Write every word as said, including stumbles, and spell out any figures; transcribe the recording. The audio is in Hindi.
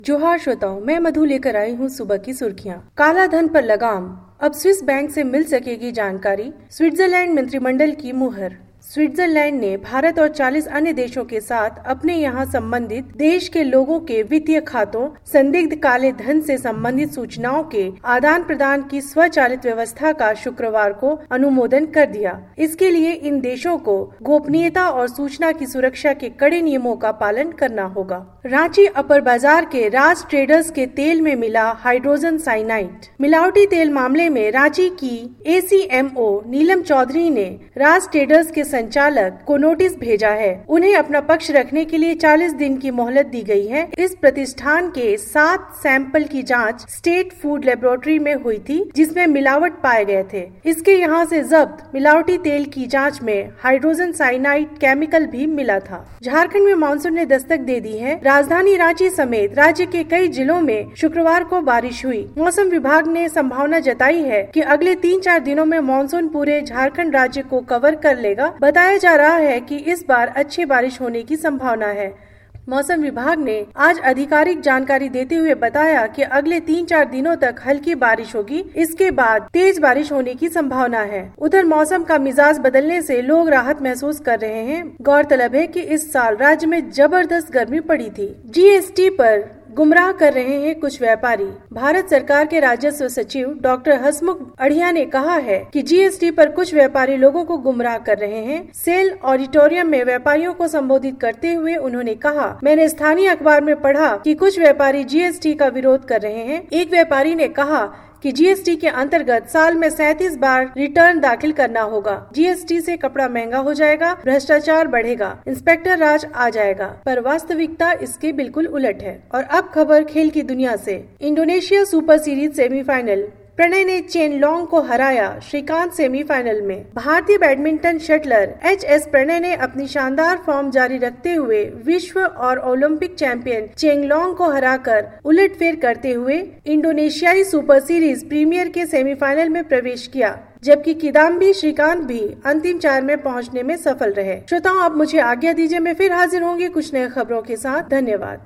जोहार श्रोताओं, मैं मधु लेकर आई हूँ सुबह की सुर्खियाँ। काला धन पर लगाम, अब स्विस बैंक से मिल सकेगी जानकारी। स्विट्जरलैंड मंत्रिमंडल की मुहर। स्विट्जरलैंड ने भारत और चालीस अन्य देशों के साथ अपने यहाँ संबंधित देश के लोगों के वित्तीय खातों, संदिग्ध काले धन से संबंधित सूचनाओं के आदान प्रदान की स्वचालित व्यवस्था का शुक्रवार को अनुमोदन कर दिया। इसके लिए इन देशों को गोपनीयता और सूचना की सुरक्षा के कड़े नियमों का पालन करना होगा। रांची अपर बाजार के राज ट्रेडर्स के तेल में मिला हाइड्रोजन साइनाइड। मिलावटी तेल मामले में रांची की ए C M O Neelam Chaudhary ने राज ट्रेडर्स के संचालक को नोटिस भेजा है। उन्हें अपना पक्ष रखने के लिए चालीस दिन की मोहलत दी गई है। इस प्रतिष्ठान के सात सैंपल की जांच स्टेट फूड लेबोरेटरी में हुई थी, जिसमें मिलावट पाए गए थे। इसके यहाँ से जब्त मिलावटी तेल की जांच में हाइड्रोजन साइनाइड केमिकल भी मिला था। झारखंड में मानसून ने दस्तक दे दी है। राजधानी रांची समेत राज्य के कई जिलों में शुक्रवार को बारिश हुई। मौसम विभाग ने संभावना जताई है कि अगले तीन चार दिनों में मानसून पूरे झारखंड राज्य को कवर कर लेगा। बताया जा रहा है कि इस बार अच्छी बारिश होने की संभावना है। मौसम विभाग ने आज आधिकारिक जानकारी देते हुए बताया कि अगले तीन चार दिनों तक हल्की बारिश होगी। इसके बाद तेज बारिश होने की संभावना है। उधर मौसम का मिजाज बदलने से लोग राहत महसूस कर रहे हैं। गौरतलब है कि इस साल राज्य में जबरदस्त गर्मी पड़ी थी। जी एस टी पर गुमराह कर रहे हैं कुछ व्यापारी। भारत सरकार के राजस्व सचिव डॉक्टर हसमुख अढ़िया ने कहा है कि जी एस टी पर कुछ व्यापारी लोगों को गुमराह कर रहे हैं। सेल ऑडिटोरियम में व्यापारियों को संबोधित करते हुए उन्होंने कहा, मैंने स्थानीय अखबार में पढ़ा कि कुछ व्यापारी जी एस टी का विरोध कर रहे हैं। एक व्यापारी ने कहा कि जी एस टी के अंतर्गत साल में सैंतीस बार रिटर्न दाखिल करना होगा। जी एस टी से कपड़ा महंगा हो जाएगा, भ्रष्टाचार बढ़ेगा, इंस्पेक्टर राज आ जाएगा। पर वास्तविकता इसके बिल्कुल उलट है। और अब खबर खेल की दुनिया से। Indonesia super series semifinal, Prannoy ने चेन लॉन्ग को हराया। श्रीकांत सेमीफाइनल में। भारतीय badminton shuttler H S Prannoy ने अपनी शानदार फॉर्म जारी रखते हुए विश्व और ओलंपिक चैंपियन चेंग लॉन्ग को हराकर उलटफेर करते हुए इंडोनेशियाई सुपर सीरीज प्रीमियर के सेमीफाइनल में प्रवेश किया, जबकि किदाम्बी श्रीकांत भी अंतिम चार में पहुंचने में सफल रहे। श्रोताओं, अब मुझे आज्ञा दीजिए, मैं फिर हाजिर होंगी कुछ नए खबरों के साथ। धन्यवाद।